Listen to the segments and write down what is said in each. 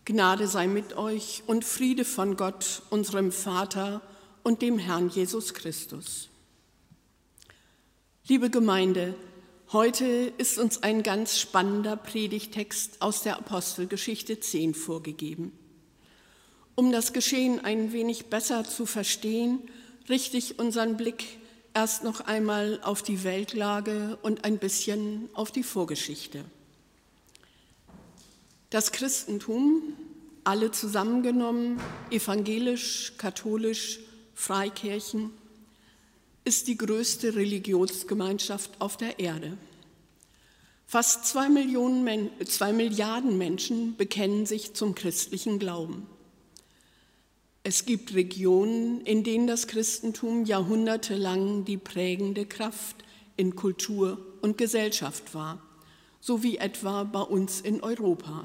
Gnade sei mit euch und Friede von Gott, unserem Vater und dem Herrn Jesus Christus. Liebe Gemeinde, heute ist uns ein ganz spannender Predigtext aus der Apostelgeschichte 10 vorgegeben. Um das Geschehen ein wenig besser zu verstehen, richte ich unseren Blick erst noch einmal auf die Weltlage und ein bisschen auf die Vorgeschichte. Das Christentum, alle zusammengenommen, evangelisch, katholisch, Freikirchen, ist die größte Religionsgemeinschaft auf der Erde. Fast 2 Milliarden Menschen bekennen sich zum christlichen Glauben. Es gibt Regionen, in denen das Christentum jahrhundertelang die prägende Kraft in Kultur und Gesellschaft war, so wie etwa bei uns in Europa.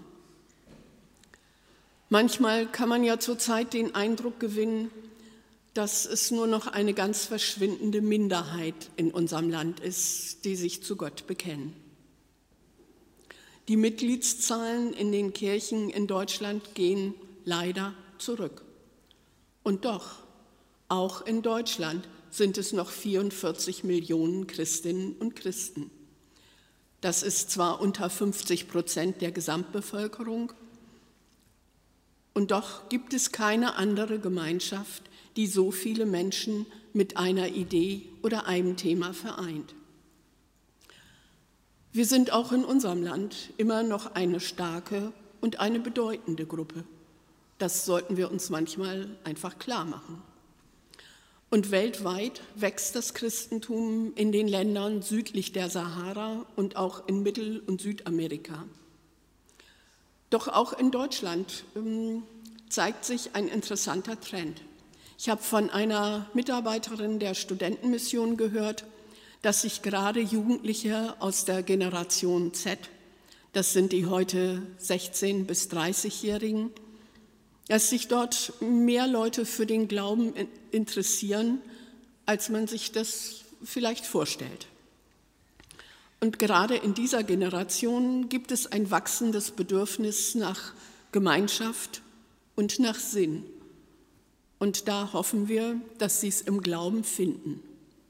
Manchmal kann man ja zurzeit den Eindruck gewinnen, dass es nur noch eine ganz verschwindende Minderheit in unserem Land ist, die sich zu Gott bekennen. Die Mitgliedszahlen in den Kirchen in Deutschland gehen leider zurück. Und doch, auch in Deutschland sind es noch 44 Millionen Christinnen und Christen. Das ist zwar unter 50% der Gesamtbevölkerung, und doch gibt es keine andere Gemeinschaft, die so viele Menschen mit einer Idee oder einem Thema vereint. Wir sind auch in unserem Land immer noch eine starke und eine bedeutende Gruppe. Das sollten wir uns manchmal einfach klar machen. Und weltweit wächst das Christentum in den Ländern südlich der Sahara und auch in Mittel- und Südamerika. Doch auch in Deutschland zeigt sich ein interessanter Trend. Ich habe von einer Mitarbeiterin der Studentenmission gehört, dass sich gerade Jugendliche aus der Generation Z, das sind die heute 16- bis 30-Jährigen, dass sich dort mehr Leute für den Glauben interessieren, als man sich das vielleicht vorstellt. Und gerade in dieser Generation gibt es ein wachsendes Bedürfnis nach Gemeinschaft und nach Sinn. Und da hoffen wir, dass sie es im Glauben finden.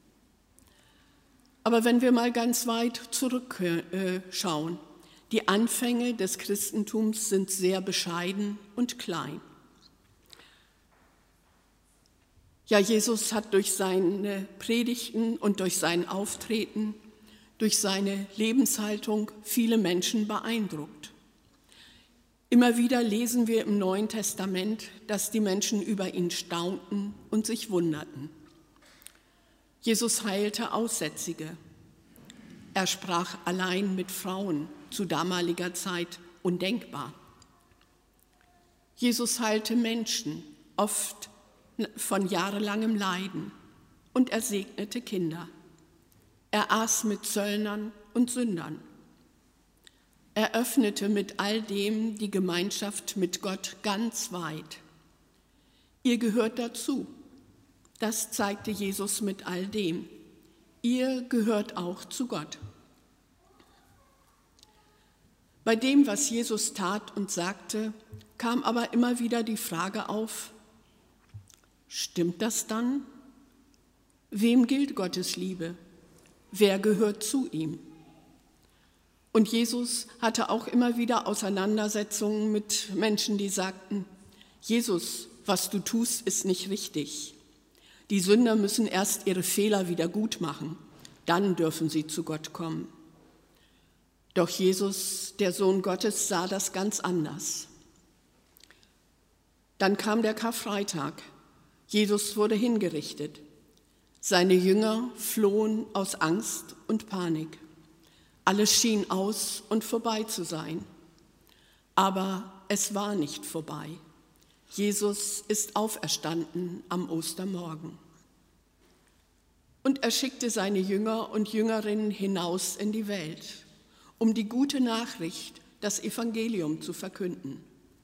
Aber wenn wir mal ganz weit zurückschauen, die Anfänge des Christentums sind sehr bescheiden und klein. Ja, Jesus hat durch seine Predigten und durch sein Auftreten, durch seine Lebenshaltung viele Menschen beeindruckt. Immer wieder lesen wir im Neuen Testament, dass die Menschen über ihn staunten und sich wunderten. Jesus heilte Aussätzige. Er sprach allein mit Frauen, zu damaliger Zeit undenkbar. Jesus heilte Menschen, oft von jahrelangem Leiden, und er segnete Kinder. Er aß mit Zöllnern und Sündern. Er öffnete mit all dem die Gemeinschaft mit Gott ganz weit. Ihr gehört dazu. Das zeigte Jesus mit all dem. Ihr gehört auch zu Gott. Bei dem, was Jesus tat und sagte, kam aber immer wieder die Frage auf: Stimmt das dann? Wem gilt Gottes Liebe? Wer gehört zu ihm? Und Jesus hatte auch immer wieder Auseinandersetzungen mit Menschen, die sagten: Jesus, was du tust, ist nicht richtig. Die Sünder müssen erst ihre Fehler wieder gut machen, dann dürfen sie zu Gott kommen. Doch Jesus, der Sohn Gottes, sah das ganz anders. Dann kam der Karfreitag. Jesus wurde hingerichtet. Seine Jünger flohen aus Angst und Panik. Alles schien aus und vorbei zu sein. Aber es war nicht vorbei. Jesus ist auferstanden am Ostermorgen. Und er schickte seine Jünger und Jüngerinnen hinaus in die Welt, um die gute Nachricht, das Evangelium, zu verkünden.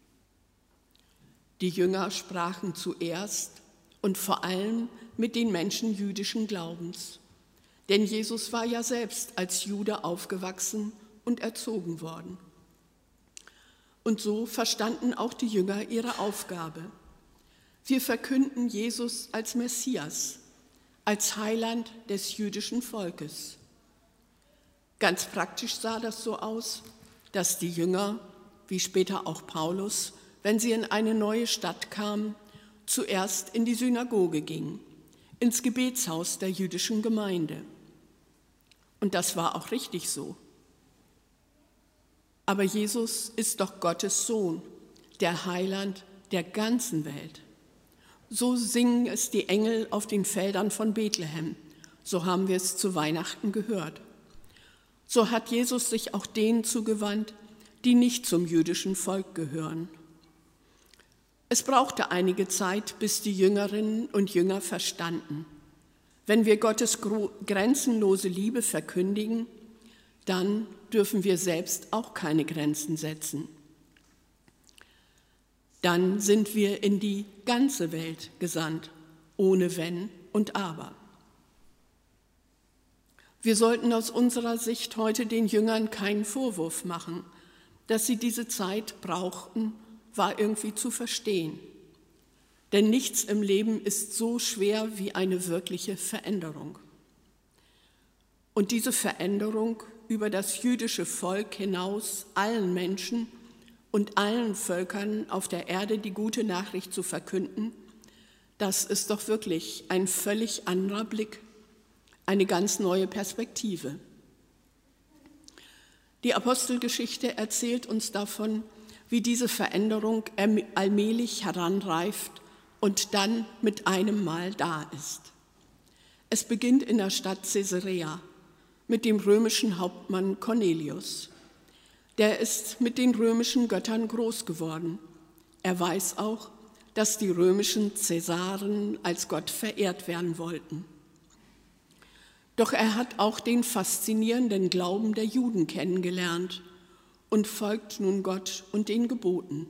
Die Jünger sprachen zuerst und vor allem mit den Menschen jüdischen Glaubens. Denn Jesus war ja selbst als Jude aufgewachsen und erzogen worden. Und so verstanden auch die Jünger ihre Aufgabe. Wir verkünden Jesus als Messias, als Heiland des jüdischen Volkes. Ganz praktisch sah das so aus, dass die Jünger, wie später auch Paulus, wenn sie in eine neue Stadt kamen, zuerst in die Synagoge gingen, ins Gebetshaus der jüdischen Gemeinde. Und das war auch richtig so. Aber Jesus ist doch Gottes Sohn, der Heiland der ganzen Welt. So singen es die Engel auf den Feldern von Bethlehem. So haben wir es zu Weihnachten gehört. So hat Jesus sich auch denen zugewandt, die nicht zum jüdischen Volk gehören. Es brauchte einige Zeit, bis die Jüngerinnen und Jünger verstanden: Wenn wir Gottes grenzenlose Liebe verkündigen, dann dürfen wir selbst auch keine Grenzen setzen. Dann sind wir in die ganze Welt gesandt, ohne Wenn und Aber. Wir sollten aus unserer Sicht heute den Jüngern keinen Vorwurf machen. Dass sie diese Zeit brauchten, war irgendwie zu verstehen. Denn nichts im Leben ist so schwer wie eine wirkliche Veränderung. Und diese Veränderung über das jüdische Volk hinaus allen Menschen und allen Völkern auf der Erde die gute Nachricht zu verkünden, das ist doch wirklich ein völlig anderer Blick, eine ganz neue Perspektive. Die Apostelgeschichte erzählt uns davon, wie diese Veränderung allmählich heranreift und dann mit einem Mal da ist. Es beginnt in der Stadt Caesarea mit dem römischen Hauptmann Cornelius. Der ist mit den römischen Göttern groß geworden. Er weiß auch, dass die römischen Cäsaren als Gott verehrt werden wollten. Doch er hat auch den faszinierenden Glauben der Juden kennengelernt und folgt nun Gott und den Geboten.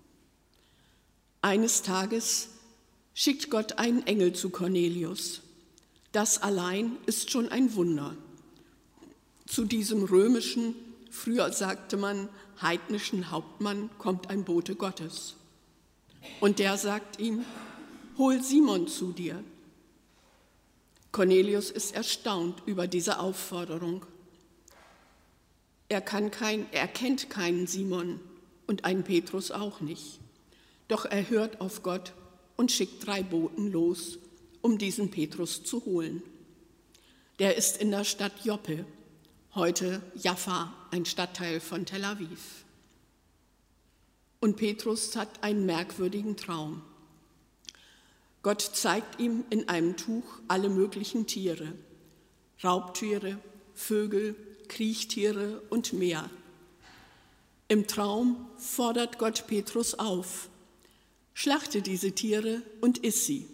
Eines Tages schickt Gott einen Engel zu Cornelius. Das allein ist schon ein Wunder. Zu diesem römischen, früher sagte man heidnischen Hauptmann kommt ein Bote Gottes. Und der sagt ihm: Hol Simon zu dir. Cornelius ist erstaunt über diese Aufforderung. Er kennt keinen Simon und einen Petrus auch nicht. Doch er hört auf Gott und schickt 3 Boten los, um diesen Petrus zu holen. Der ist in der Stadt Joppe, heute Jaffa, ein Stadtteil von Tel Aviv. Und Petrus hat einen merkwürdigen Traum. Gott zeigt ihm in einem Tuch alle möglichen Tiere, Raubtiere, Vögel, Kriechtiere und mehr. Im Traum fordert Gott Petrus auf: Schlachte diese Tiere und iss sie.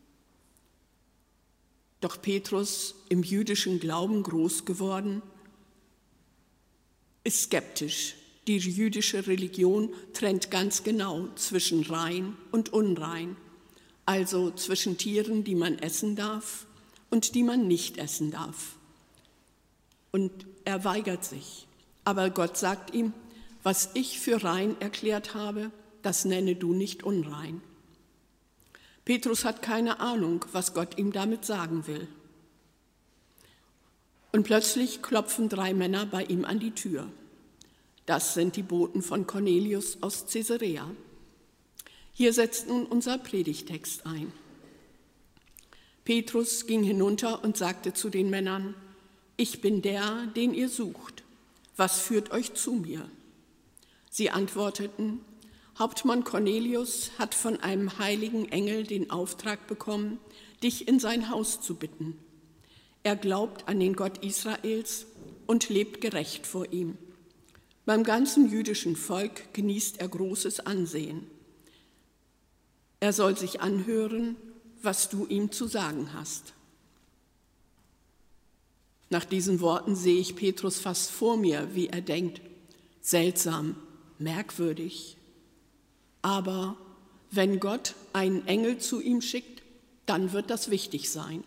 Doch Petrus, im jüdischen Glauben groß geworden, ist skeptisch. Die jüdische Religion trennt ganz genau zwischen rein und unrein, also zwischen Tieren, die man essen darf und die man nicht essen darf. Und er weigert sich. Aber Gott sagt ihm: Was ich für rein erklärt habe, das nenne du nicht unrein. Petrus hat keine Ahnung, was Gott ihm damit sagen will. Und plötzlich klopfen 3 Männer bei ihm an die Tür. Das sind die Boten von Cornelius aus Caesarea. Hier setzt nun unser Predigtext ein. Petrus ging hinunter und sagte zu den Männern: Ich bin der, den ihr sucht. Was führt euch zu mir? Sie antworteten: Hauptmann Cornelius hat von einem heiligen Engel den Auftrag bekommen, dich in sein Haus zu bitten. Er glaubt an den Gott Israels und lebt gerecht vor ihm. Beim ganzen jüdischen Volk genießt er großes Ansehen. Er soll sich anhören, was du ihm zu sagen hast. Nach diesen Worten sehe ich Petrus fast vor mir, wie er denkt: Seltsam, merkwürdig. Aber wenn Gott einen Engel zu ihm schickt, dann wird das wichtig sein.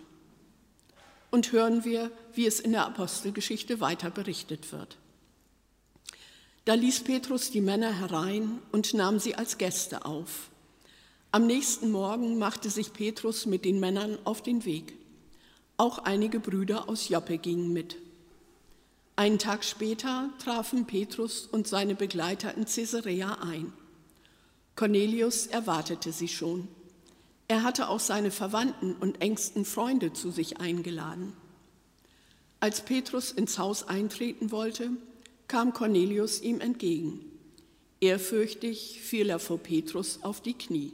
Und hören wir, wie es in der Apostelgeschichte weiter berichtet wird. Da ließ Petrus die Männer herein und nahm sie als Gäste auf. Am nächsten Morgen machte sich Petrus mit den Männern auf den Weg. Auch einige Brüder aus Joppe gingen mit. Einen Tag später trafen Petrus und seine Begleiter in Caesarea ein. Cornelius erwartete sie schon. Er hatte auch seine Verwandten und engsten Freunde zu sich eingeladen. Als Petrus ins Haus eintreten wollte, kam Cornelius ihm entgegen. Ehrfürchtig fiel er vor Petrus auf die Knie.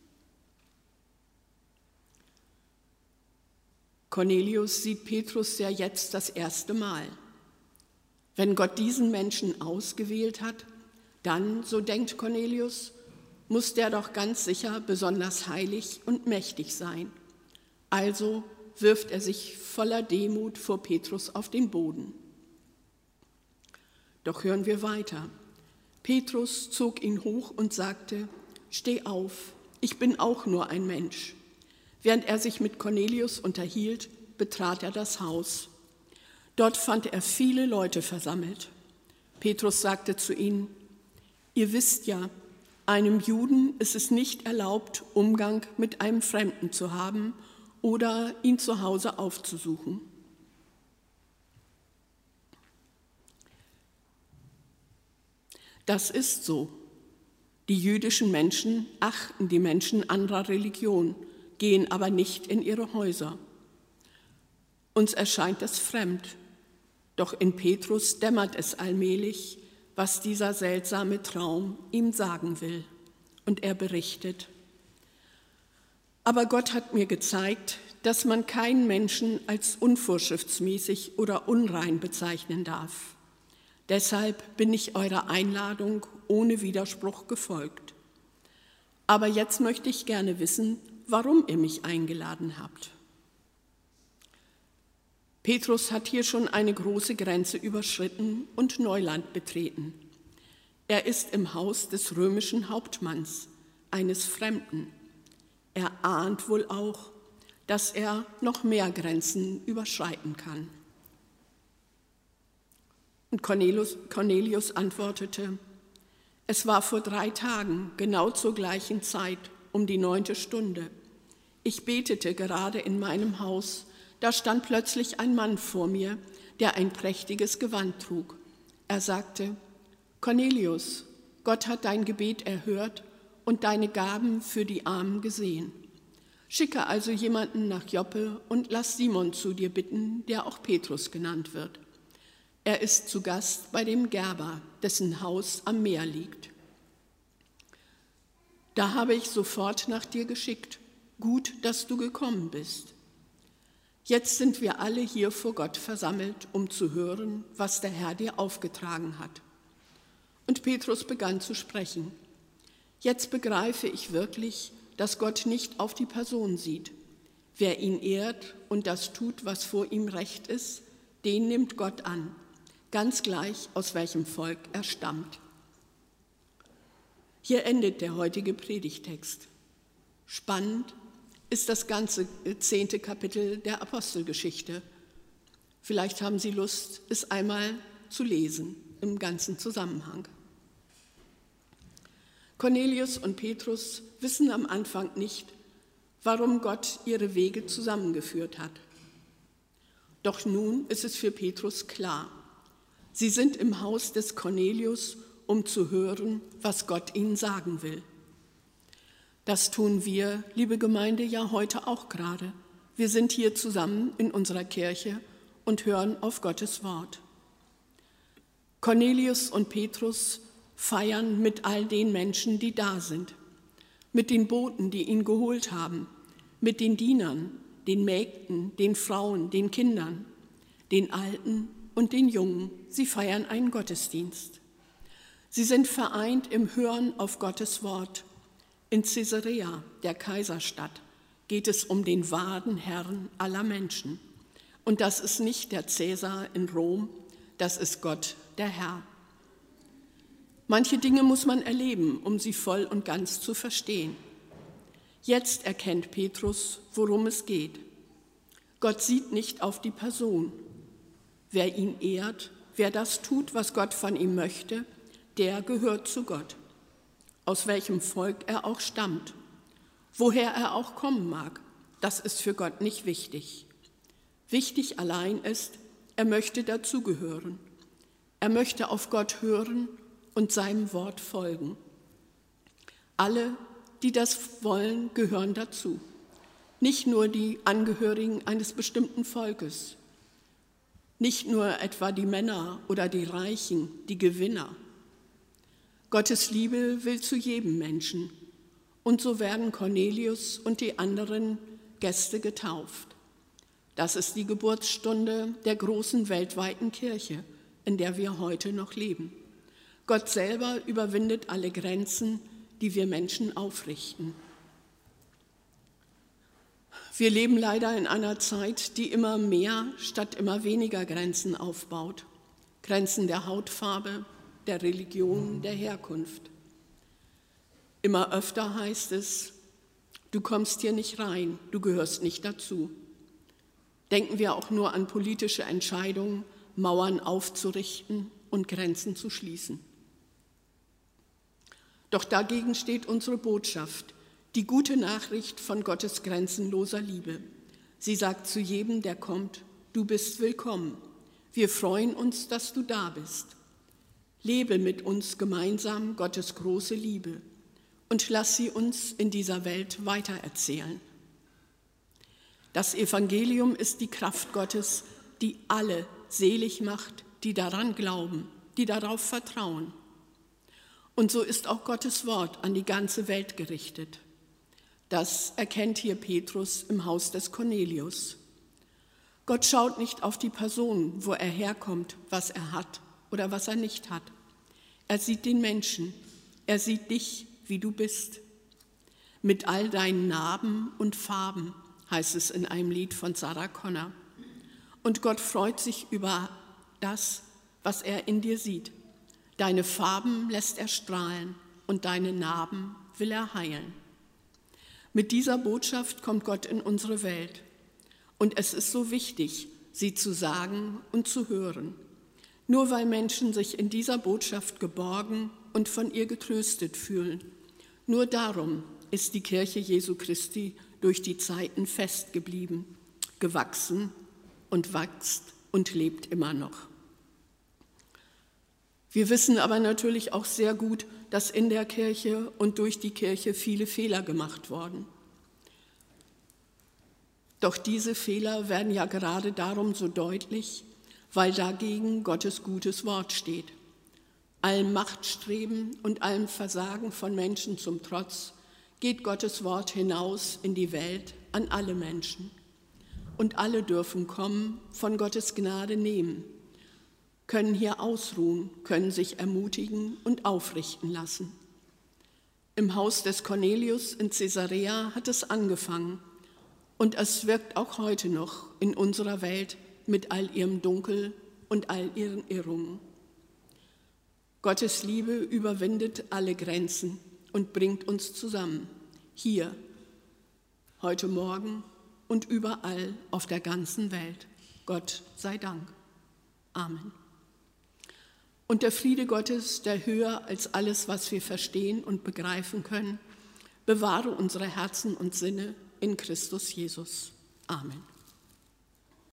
Cornelius sieht Petrus ja jetzt das erste Mal. Wenn Gott diesen Menschen ausgewählt hat, dann, so denkt Cornelius, muss der doch ganz sicher besonders heilig und mächtig sein. Also wirft er sich voller Demut vor Petrus auf den Boden. Doch hören wir weiter. Petrus zog ihn hoch und sagte: Steh auf, ich bin auch nur ein Mensch. Während er sich mit Cornelius unterhielt, betrat er das Haus. Dort fand er viele Leute versammelt. Petrus sagte zu ihnen: Ihr wisst ja, einem Juden ist es nicht erlaubt, Umgang mit einem Fremden zu haben oder ihn zu Hause aufzusuchen. Das ist so. Die jüdischen Menschen achten die Menschen anderer Religion, gehen aber nicht in ihre Häuser. Uns erscheint es fremd, doch in Petrus dämmert es allmählich, was dieser seltsame Traum ihm sagen will. Und er berichtet: Aber Gott hat mir gezeigt, dass man keinen Menschen als unvorschriftsmäßig oder unrein bezeichnen darf. Deshalb bin ich eurer Einladung ohne Widerspruch gefolgt. Aber jetzt möchte ich gerne wissen, warum ihr mich eingeladen habt. Petrus hat hier schon eine große Grenze überschritten und Neuland betreten. Er ist im Haus des römischen Hauptmanns, eines Fremden. Er ahnt wohl auch, dass er noch mehr Grenzen überschreiten kann. Und Cornelius antwortete: Es war vor 3 Tagen, genau zur gleichen Zeit, um die 9. Stunde. Ich betete gerade in meinem Haus, da stand plötzlich ein Mann vor mir, der ein prächtiges Gewand trug. Er sagte: Cornelius, Gott hat dein Gebet erhört und deine Gaben für die Armen gesehen. Schicke also jemanden nach Joppe und lass Simon zu dir bitten, der auch Petrus genannt wird. Er ist zu Gast bei dem Gerber, dessen Haus am Meer liegt. Da habe ich sofort nach dir geschickt. Gut, dass du gekommen bist. Jetzt sind wir alle hier vor Gott versammelt, um zu hören, was der Herr dir aufgetragen hat. Und Petrus begann zu sprechen. Jetzt begreife ich wirklich, dass Gott nicht auf die Person sieht. Wer ihn ehrt und das tut, was vor ihm recht ist, den nimmt Gott an, ganz gleich, aus welchem Volk er stammt. Hier endet der heutige Predigtext. Spannend ist das ganze 10. Kapitel der Apostelgeschichte. Vielleicht haben Sie Lust, es einmal zu lesen, im ganzen Zusammenhang. Cornelius und Petrus wissen am Anfang nicht, warum Gott ihre Wege zusammengeführt hat. Doch nun ist es für Petrus klar. Sie sind im Haus des Cornelius, um zu hören, was Gott ihnen sagen will. Das tun wir, liebe Gemeinde, ja heute auch gerade. Wir sind hier zusammen in unserer Kirche und hören auf Gottes Wort. Cornelius und Petrus feiern mit all den Menschen, die da sind, mit den Boten, die ihn geholt haben, mit den Dienern, den Mägden, den Frauen, den Kindern, den Alten und den Jungen. Sie feiern einen Gottesdienst. Sie sind vereint im Hören auf Gottes Wort. In Caesarea, der Kaiserstadt, geht es um den wahren Herrn aller Menschen. Und das ist nicht der Cäsar in Rom, das ist Gott, der Herr. Manche Dinge muss man erleben, um sie voll und ganz zu verstehen. Jetzt erkennt Petrus, worum es geht. Gott sieht nicht auf die Person. Wer ihn ehrt, wer das tut, was Gott von ihm möchte, der gehört zu Gott, aus welchem Volk er auch stammt, woher er auch kommen mag, das ist für Gott nicht wichtig. Wichtig allein ist, er möchte dazugehören. Er möchte auf Gott hören und seinem Wort folgen. Alle, die das wollen, gehören dazu. Nicht nur die Angehörigen eines bestimmten Volkes, nicht nur etwa die Männer oder die Reichen, die Gewinner. Gottes Liebe will zu jedem Menschen. Und so werden Cornelius und die anderen Gäste getauft. Das ist die Geburtsstunde der großen weltweiten Kirche, in der wir heute noch leben. Gott selber überwindet alle Grenzen, die wir Menschen aufrichten. Wir leben leider in einer Zeit, die immer mehr statt immer weniger Grenzen aufbaut. Grenzen der Hautfarbe, der Religion, der Herkunft. Immer öfter heißt es, du kommst hier nicht rein, du gehörst nicht dazu. Denken wir auch nur an politische Entscheidungen, Mauern aufzurichten und Grenzen zu schließen. Doch dagegen steht unsere Botschaft, die gute Nachricht von Gottes grenzenloser Liebe. Sie sagt zu jedem, der kommt, du bist willkommen. Wir freuen uns, dass du da bist. Lebe mit uns gemeinsam Gottes große Liebe und lass sie uns in dieser Welt weitererzählen. Das Evangelium ist die Kraft Gottes, die alle selig macht, die daran glauben, die darauf vertrauen. Und so ist auch Gottes Wort an die ganze Welt gerichtet. Das erkennt hier Petrus im Haus des Cornelius. Gott schaut nicht auf die Person, wo er herkommt, was er hat oder was er nicht hat. Er sieht den Menschen, er sieht dich, wie du bist. Mit all deinen Narben und Farben, heißt es in einem Lied von Sarah Connor. Und Gott freut sich über das, was er in dir sieht. Deine Farben lässt er strahlen und deine Narben will er heilen. Mit dieser Botschaft kommt Gott in unsere Welt. Und es ist so wichtig, sie zu sagen und zu hören. Nur weil Menschen sich in dieser Botschaft geborgen und von ihr getröstet fühlen. Nur darum ist die Kirche Jesu Christi durch die Zeiten fest geblieben, gewachsen und wächst und lebt immer noch. Wir wissen aber natürlich auch sehr gut, dass in der Kirche und durch die Kirche viele Fehler gemacht wurden. Doch diese Fehler werden ja gerade darum so deutlich, weil dagegen Gottes gutes Wort steht. Allem Machtstreben und allem Versagen von Menschen zum Trotz geht Gottes Wort hinaus in die Welt an alle Menschen. Und alle dürfen kommen, von Gottes Gnade nehmen, können hier ausruhen, können sich ermutigen und aufrichten lassen. Im Haus des Cornelius in Caesarea hat es angefangen und es wirkt auch heute noch in unserer Welt mit all ihrem Dunkel und all ihren Irrungen. Gottes Liebe überwindet alle Grenzen und bringt uns zusammen, hier, heute Morgen und überall auf der ganzen Welt. Gott sei Dank. Amen. Und der Friede Gottes, der höher als alles, was wir verstehen und begreifen können, bewahre unsere Herzen und Sinne in Christus Jesus. Amen.